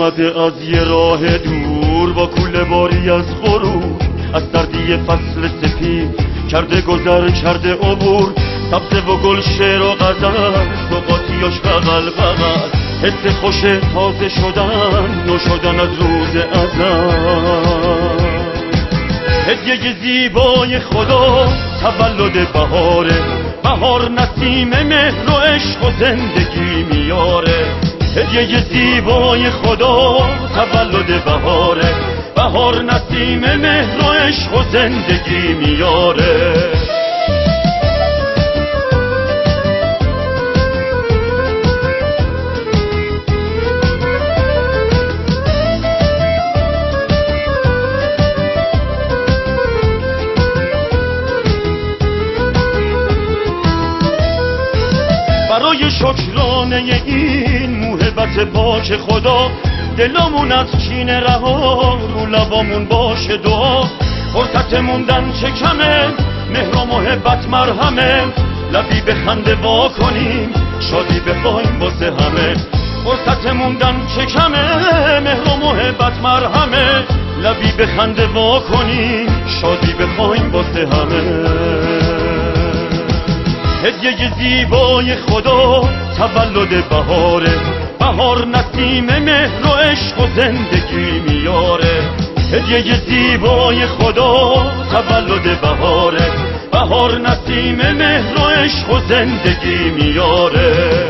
اومده از یه راه دور با کوله باری از غرور، از سردی فصل سپید کرده گذر کرده عبور. سبزه و گل شعر و غزل سوقاتیاش بغل بغل، حس خوش تازه شدن نو شدن از روز ازل. هدیه زیبای خدا تولد بهاره، بهار نسیم مهر و عشق و زندگی میاره. هدیه زیبای خدا تولد بهاره، بهار نسیم مهر و عشق و زندگی میاره. برای شکرانه این موهبت پاک خدا، دلمون از کینه رها رو لبامون باشه دعا. فرصت موندن چه کمه، مهر و محبت مرهمه، لبی به خنده وا کنیم شادی بخوایم واسه همه. فرصت موندن چه کمه، مهر و محبت مرهمه، لبی به خنده وا کنیم شادی بخوایم واسه همه. هدیه زیبای خدا تولد بهاره، بهار نسیم مهر و عشق و زندگی میاره. هدیه زیبای خدا تولد بهاره، بهار نسیم مهر و عشق و زندگی میاره.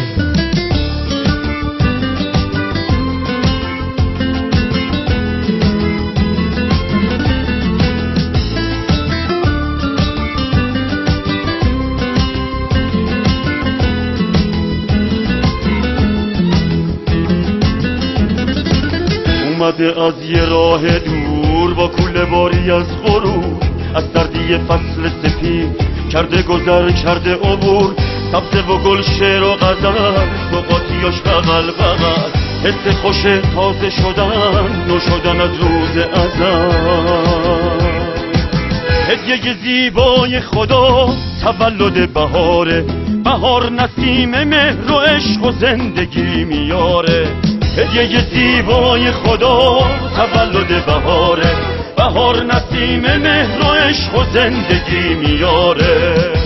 اومده از یه راه دور با کوله باری از غرور، از سردی فصل سپید کرده گذر کرده عبور. سبزه و گل شعر و غزل سوقاتیاش بغل بغل، حس خوش تازه شدن نو شدن از روز ازل. هدیه زیبای خدا تولد بهاره، بهار نسیم مهر و عشق و زندگی میاره. هدیه زیبای خدا تولد بهاره، بهار نسیم مهر و عشق و زندگی میاره.